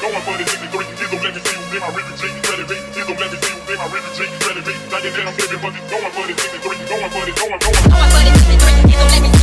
going for the 53. Please don't let me see you in my refugee. Let it be. Please don't let me see you in my refugee. Let it be. Like that I'm living, but it's going for the 53. Going for the, going. Going for the 53. Please don't let me